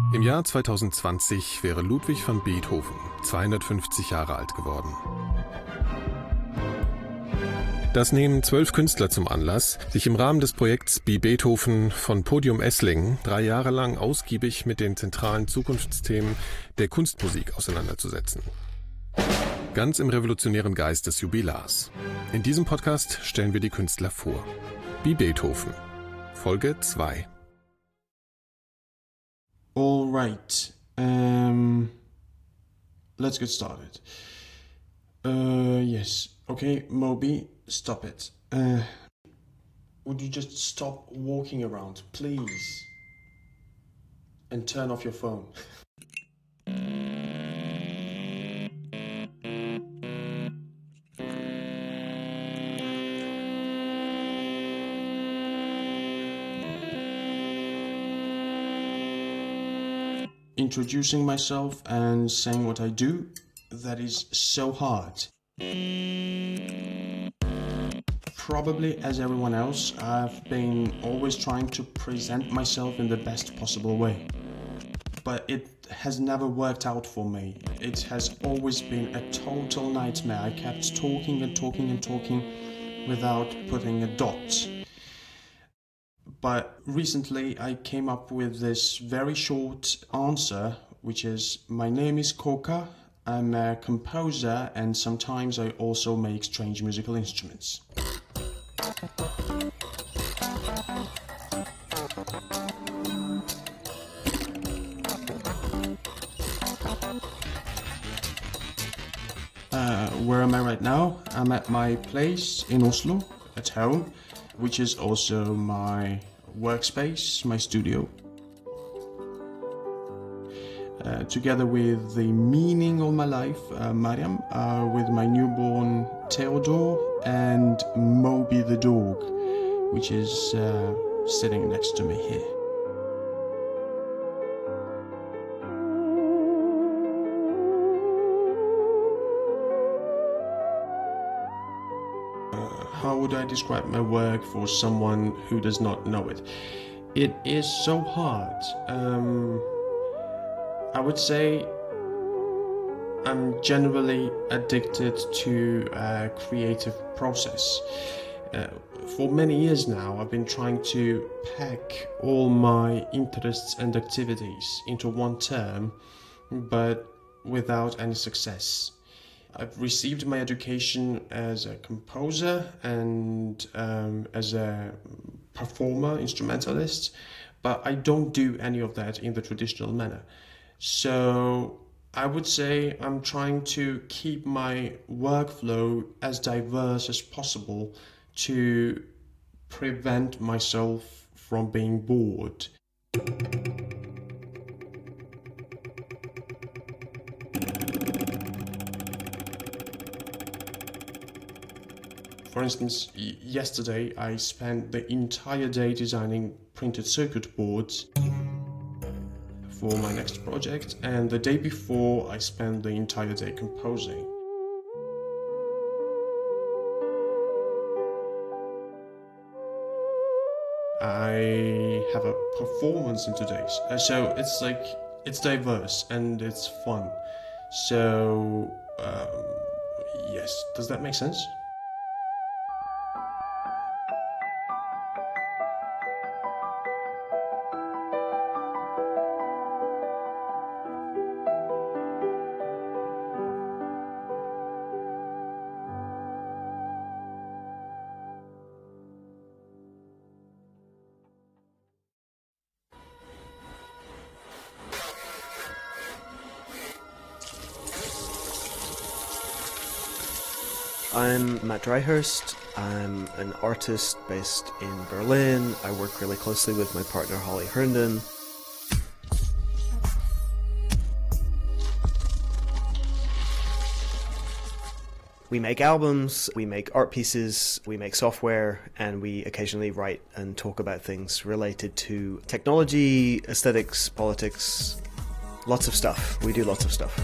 Im Jahr 2020 wäre Ludwig van Beethoven 250 Jahre alt geworden. Das nehmen 12 Künstler zum Anlass, sich im Rahmen des Projekts Be Beethoven von Podium Esslingen 3 Jahre lang ausgiebig mit den zentralen Zukunftsthemen der Kunstmusik auseinanderzusetzen. Ganz im revolutionären Geist des Jubilars. In diesem Podcast stellen wir die Künstler vor. Be Beethoven, Folge 2. All right. Let's get started. Yes. Okay, Moby, stop it. Would you just stop walking around, please? And turn off your phone. Introducing myself and saying what I do, that is so hard. Probably as everyone else, I've been always trying to present myself in the best possible way. But it has never worked out for me. It has always been a total nightmare. I kept talking and talking and talking without putting a dot. But recently I came up with this very short answer, which is, my name is Koka, I'm a composer, and sometimes I also make strange musical instruments. Where am I right now? I'm at my place in Oslo, at home, which is also my workspace, my studio. Together with the meaning of my life, Mariam, with my newborn Theodore, and Moby the dog, which is sitting next to me here. How would I describe my work for someone who does not know it? It is so hard. I would say I'm generally addicted to a creative process. For many years now, I've been trying to pack all my interests and activities into one term, but without any success. I've received my education as a composer and as a performer, instrumentalist, but I don't do any of that in the traditional manner. So I would say I'm trying to keep my workflow as diverse as possible to prevent myself from being bored. For instance, yesterday I spent the entire day designing printed circuit boards for my next project, and the day before I spent the entire day composing. I have a performance in 2 days, so it's diverse and it's fun. So yes, does that make sense? I'm Matt Dryhurst. I'm an artist based in Berlin. I work really closely with my partner Holly Herndon. We make albums, we make art pieces, we make software, and we occasionally write and talk about things related to technology, aesthetics, politics, lots of stuff. We do lots of stuff.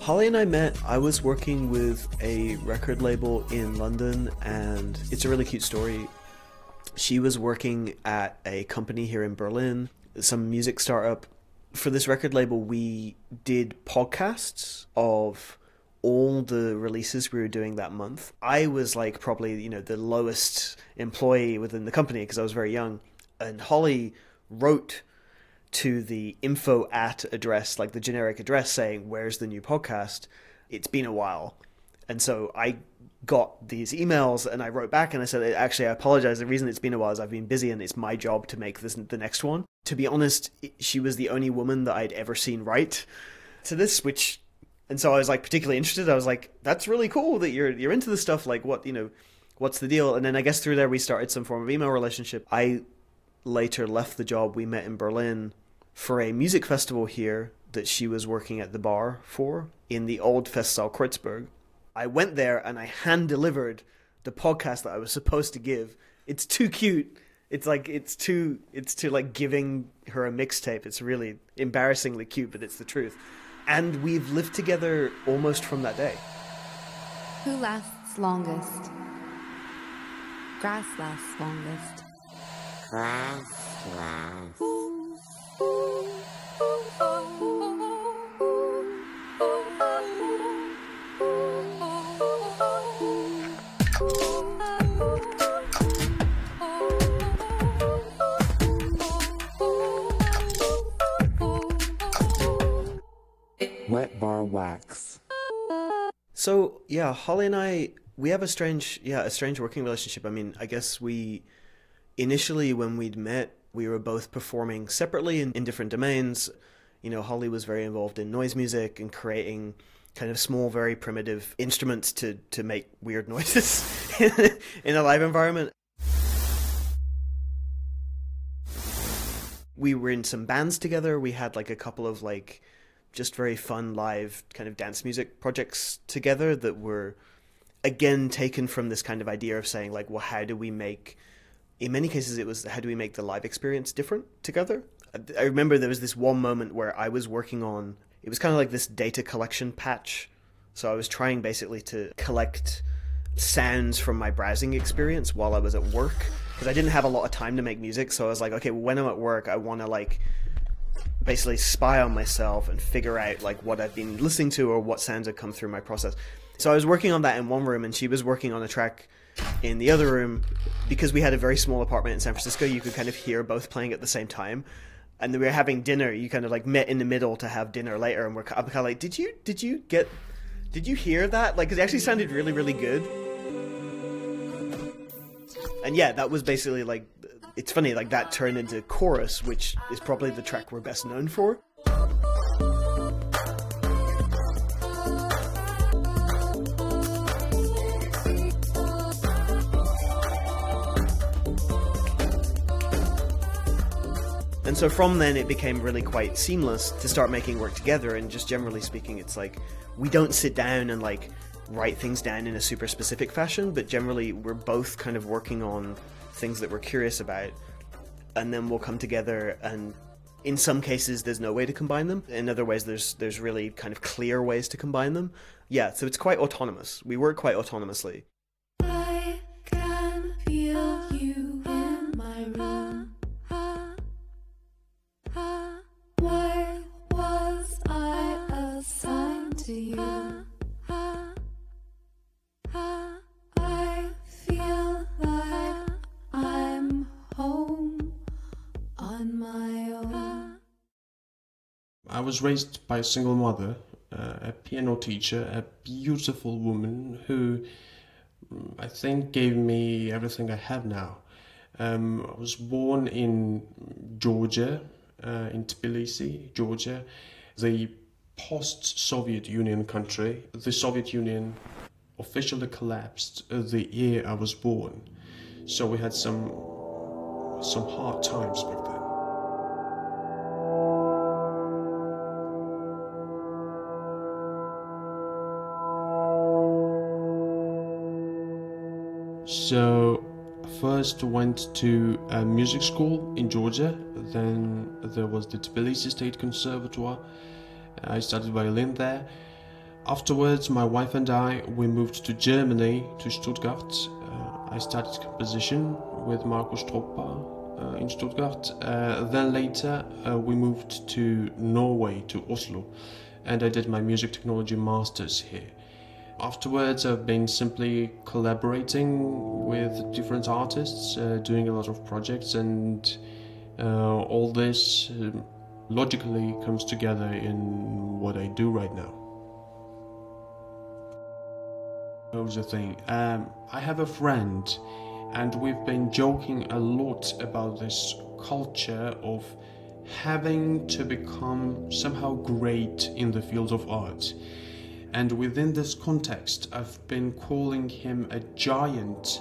Holly and I met, I was working with a record label in London, and it's a really cute story. She was working at a company here in Berlin, some music startup. For this record label, we did podcasts of all the releases we were doing that month. I was like probably, the lowest employee within the company because I was very young. And Holly wrote to the info at address, like the generic address, saying, where's the new podcast? It's been a while. And so I got these emails and I wrote back and I said, actually, I apologize. The reason it's been a while is I've been busy and it's my job to make this the next one. To be honest, she was the only woman that I'd ever seen write to this, and so I was like particularly interested. I was like, that's really cool that you're into this stuff. Like what's the deal? And then I guess through there we started some form of email relationship. I later left the job. We met in Berlin for a music festival here that she was working at the bar for in the old Festsaal Kreuzberg. I went there and I hand-delivered the podcast that I was supposed to give. It's too cute. It's too like giving her a mixtape. It's really embarrassingly cute, but it's the truth. And we've lived together almost from that day. Who lasts longest? Grass lasts longest. Grass lasts. Wet bar wax. So yeah, Holly and I, we have a strange working relationship. I mean, I guess we initially, when we'd met, we were both performing separately in different domains. Holly was very involved in noise music and creating kind of small, very primitive instruments to make weird noises in a live environment. We were in some bands together. We had like a couple of like just very fun live kind of dance music projects together that were again taken from this kind of idea of saying like, well, how do we make, in many cases it was, how do we make the live experience different together? I remember there was this one moment where I was working on, it was kind of like this data collection patch. So I was trying basically to collect sounds from my browsing experience while I was at work, because I didn't have a lot of time to make music. So I was like, okay, when I'm at work, I want to like basically spy on myself and figure out like what I've been listening to or what sounds have come through my process. So I was working on that in one room and she was working on a track in the other room. Because we had a very small apartment in San Francisco, you could kind of hear both playing at the same time. And we were having dinner. You kind of like met in the middle to have dinner later, and I'm kind of like, did you hear that? Like, 'cause it actually sounded really, really good. And yeah, that was basically like, it's funny, like that turned into Chorus, which is probably the track we're best known for. And so from then it became really quite seamless to start making work together. And just generally speaking, it's like we don't sit down and like write things down in a super specific fashion, but generally we're both kind of working on things that we're curious about, and then we'll come together, and in some cases there's no way to combine them. In other ways there's really kind of clear ways to combine them. Yeah, so it's quite autonomous. We work quite autonomously. I can feel you in my room. Why was I assigned to you? I feel like I'm home on my own. I was raised by a single mother, a piano teacher, a beautiful woman who I think gave me everything I have now. I was born in Georgia, in Tbilisi, Georgia, the post-Soviet Union country. The Soviet Union officially collapsed the year I was born, so we had some hard times back then. So first went to a music school in Georgia, then there was the Tbilisi State Conservatoire. I studied violin there. Afterwards, my wife and I, we moved to Germany, to Stuttgart. I studied composition with Markus Stroppa in Stuttgart. Then later, we moved to Norway, to Oslo, and I did my music technology masters here. Afterwards, I've been simply collaborating with different artists, doing a lot of projects, and all this logically comes together in what I do right now. Here's the thing, I have a friend, and we've been joking a lot about this culture of having to become somehow great in the field of art. And within this context, I've been calling him a giant.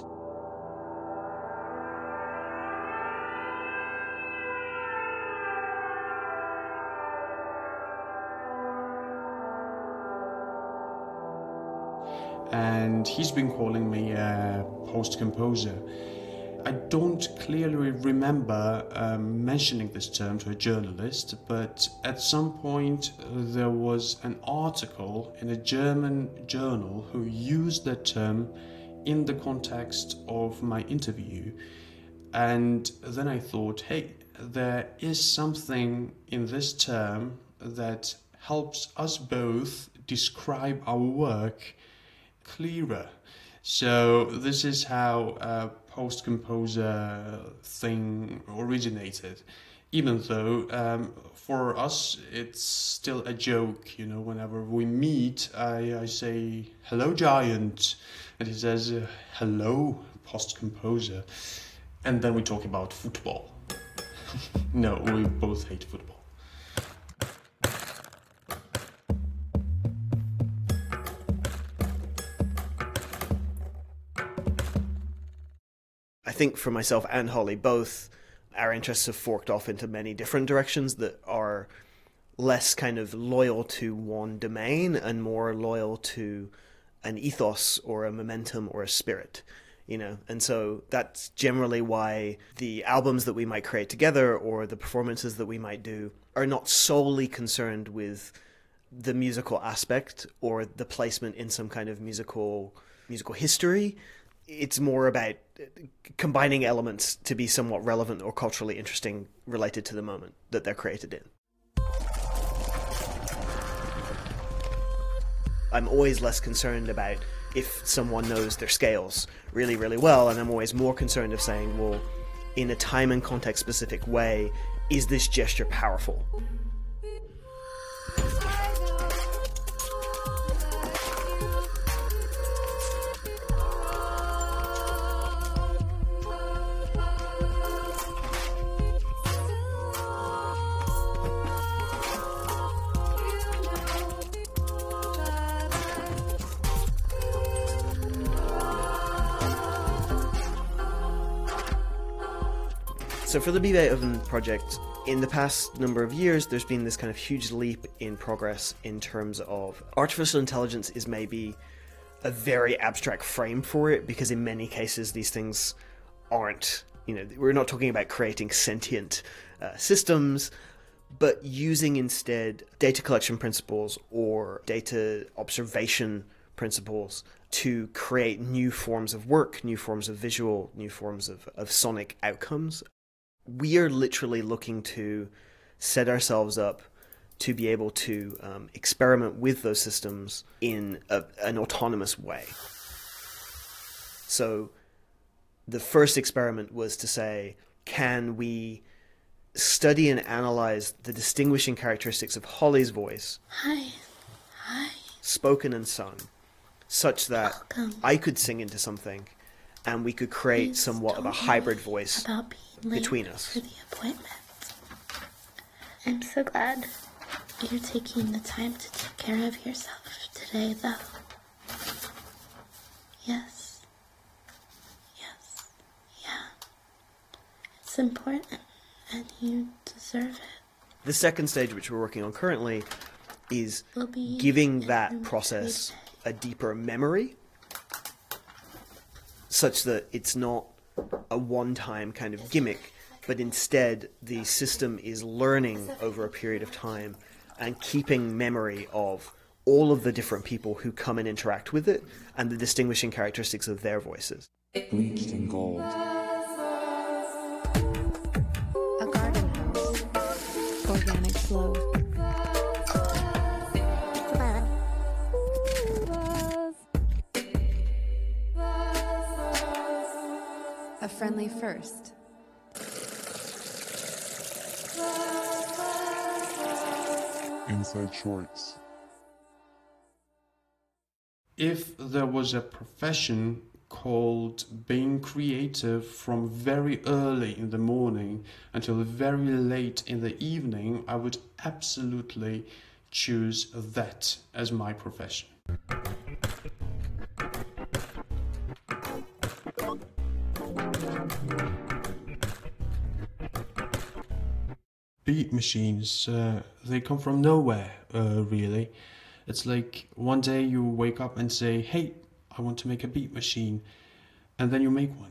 And he's been calling me a post-composer. I don't clearly remember mentioning this term to a journalist, but at some point there was an article in a German journal who used that term in the context of my interview. And then I thought, hey, there is something in this term that helps us both describe our work clearer. So this is how a post-composer thing originated, even though for us it's still a joke. You know, whenever we meet, I say, hello giant, and he says, hello post-composer, and then we talk about football. No, we both hate football. I think for myself and Holly, both our interests have forked off into many different directions that are less kind of loyal to one domain and more loyal to an ethos or a momentum or a spirit, you know. And so that's generally why the albums that we might create together or the performances that we might do are not solely concerned with the musical aspect or the placement in some kind of musical history. It's more about combining elements to be somewhat relevant or culturally interesting related to the moment that they're created in. I'm always less concerned about if someone knows their scales really, really well, and I'm always more concerned of saying, well, in a time and context specific way, is this gesture powerful? So for the Be Beethoven project, in the past number of years, there's been this kind of huge leap in progress in terms of artificial intelligence is maybe a very abstract frame for it, because in many cases these things aren't, you know, we're not talking about creating sentient systems, but using instead data collection principles or data observation principles to create new forms of work, new forms of visual, new forms of sonic outcomes. We are literally looking to set ourselves up to be able to experiment with those systems in an autonomous way. So the first experiment was to say, can we study and analyze the distinguishing characteristics of Holly's voice, Hi. spoken and sung, such that Welcome. I could sing into something and we could create Please somewhat of a don't hybrid worry voice about being late between us. for the appointment. I'm so glad you're taking the time to take care of yourself today, though. Yes. Yeah. It's important, and you deserve it. The second stage, which we're working on currently, is We'll be giving in that room process 3 a deeper memory, such that it's not a one-time kind of gimmick, but instead the system is learning over a period of time and keeping memory of all of the different people who come and interact with it and the distinguishing characteristics of their voices. Bleached in gold. A garden house. Organic flow. A friendly first. Inside shorts. If there was a profession called being creative from very early in the morning until very late in the evening, I would absolutely choose that as my profession. Beat machines, they come from nowhere, really. It's like one day you wake up and say, hey, I want to make a beat machine, and then you make one.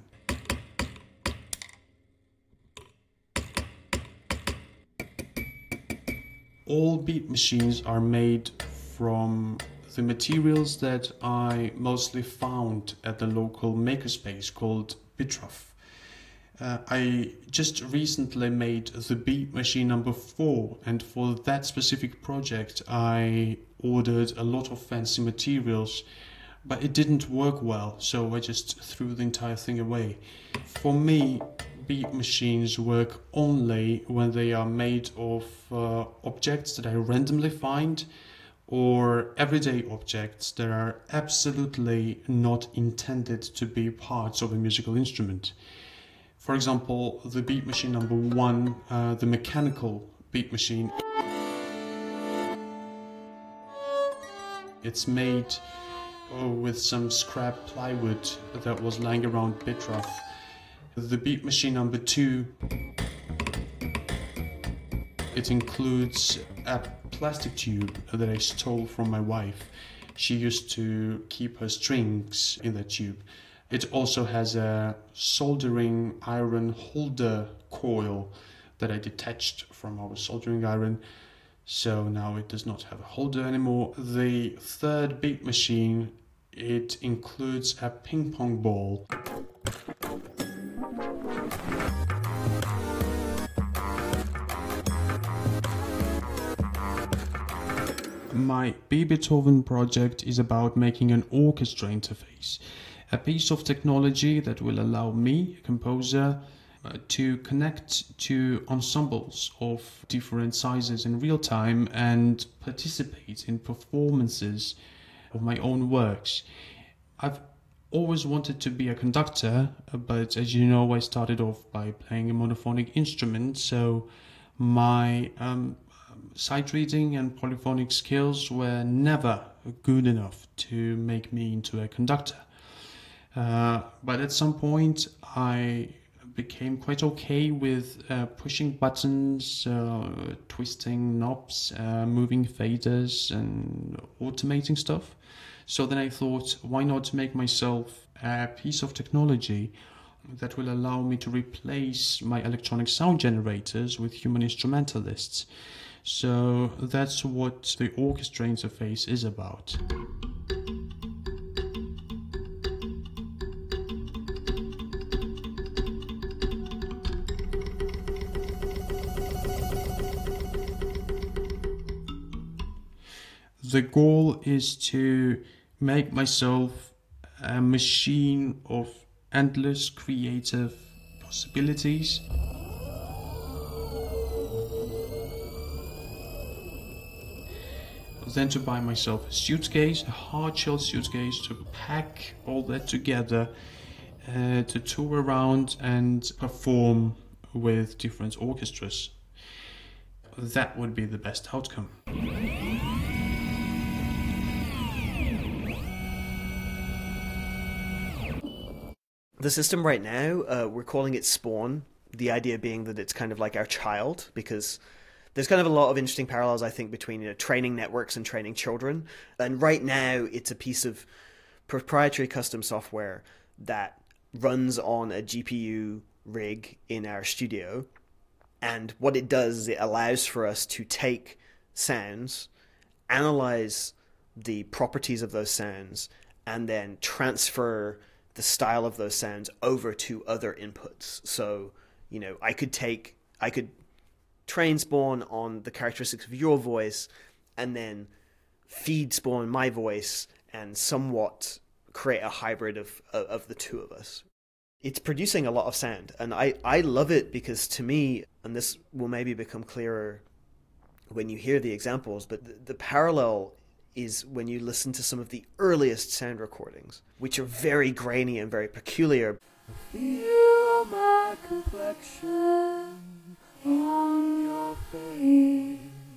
All beat machines are made from the materials that I mostly found at the local makerspace called Bitroff. I just recently made the beat machine number 4, and for that specific project I ordered a lot of fancy materials, but it didn't work well, so I just threw the entire thing away. For me, beat machines work only when they are made of objects that I randomly find, or everyday objects that are absolutely not intended to be parts of a musical instrument. For example, the beat machine number 1, the mechanical beat machine. It's made with some scrap plywood that was lying around Bitroff. The beat machine number 2, it includes a plastic tube that I stole from my wife. She used to keep her strings in that tube. It also has a soldering iron holder coil that I detached from our soldering iron, so now it does not have a holder anymore. The third beat machine, it includes a ping pong ball. My B. Beethoven project is about making an orchestra interface, a piece of technology that will allow me, a composer, to connect to ensembles of different sizes in real time and participate in performances of my own works. I've always wanted to be a conductor, but as you know, I started off by playing a monophonic instrument, so my sight reading and polyphonic skills were never good enough to make me into a conductor. But at some point I became quite okay with pushing buttons, twisting knobs, moving faders and automating stuff. So then I thought, why not make myself a piece of technology that will allow me to replace my electronic sound generators with human instrumentalists. So that's what the orchestra interface is about. The goal is to make myself a machine of endless creative possibilities. Then to buy myself a suitcase, a hard-shell suitcase, to pack all that together, to tour around and perform with different orchestras. That would be the best outcome. The system right now, we're calling it Spawn, the idea being that it's kind of like our child, because there's kind of a lot of interesting parallels, I think, between training networks and training children. And right now, it's a piece of proprietary custom software that runs on a GPU rig in our studio. And what it does is it allows for us to take sounds, analyze the properties of those sounds and then transfer the style of those sounds over to other inputs. So, I could train Spawn on the characteristics of your voice and then feed Spawn my voice and somewhat create a hybrid of the two of us. It's producing a lot of sound, and I love it because, to me, and this will maybe become clearer when you hear the examples, but the parallel is when you listen to some of the earliest sound recordings, which are very grainy and very peculiar. Feel my complexion on your face.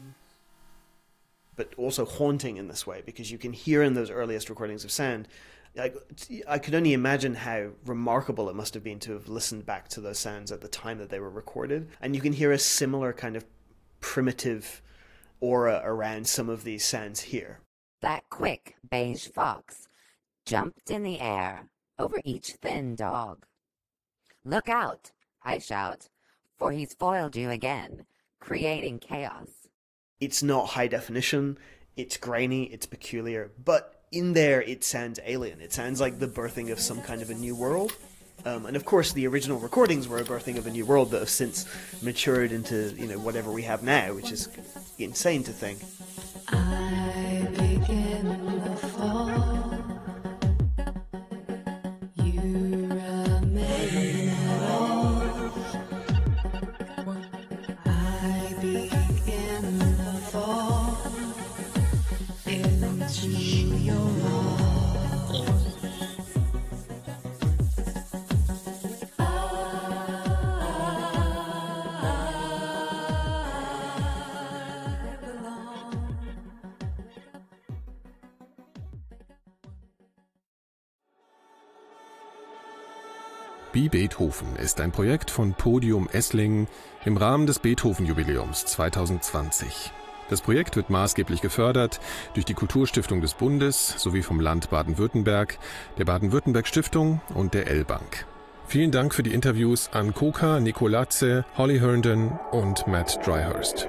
But also haunting in this way, because you can hear in those earliest recordings of sound, I could only imagine how remarkable it must have been to have listened back to those sounds at the time that they were recorded. And you can hear a similar kind of primitive aura around some of these sounds here. That quick beige fox jumped in the air over each thin dog. Look out, I shout, for he's foiled you again, creating chaos. It's not high definition, it's grainy, it's peculiar, but in there it sounds alien. It sounds like the birthing of some kind of a new world. And of course the original recordings were a birthing of a new world that have since matured into, whatever we have now, which is insane to think. I begin the fall. You remain at all. I begin the fall into your arms. Wie Beethoven ist ein Projekt von Podium Esslingen im Rahmen des Beethoven-Jubiläums 2020. Das Projekt wird maßgeblich gefördert durch die Kulturstiftung des Bundes sowie vom Land Baden-Württemberg, der Baden-Württemberg-Stiftung und der L-Bank. Vielen Dank für die Interviews an Koka, Nicolatze, Holly Herndon und Matt Dryhurst.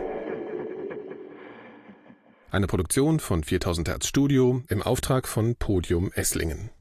Eine Produktion von 4000 Hertz Studio im Auftrag von Podium Esslingen.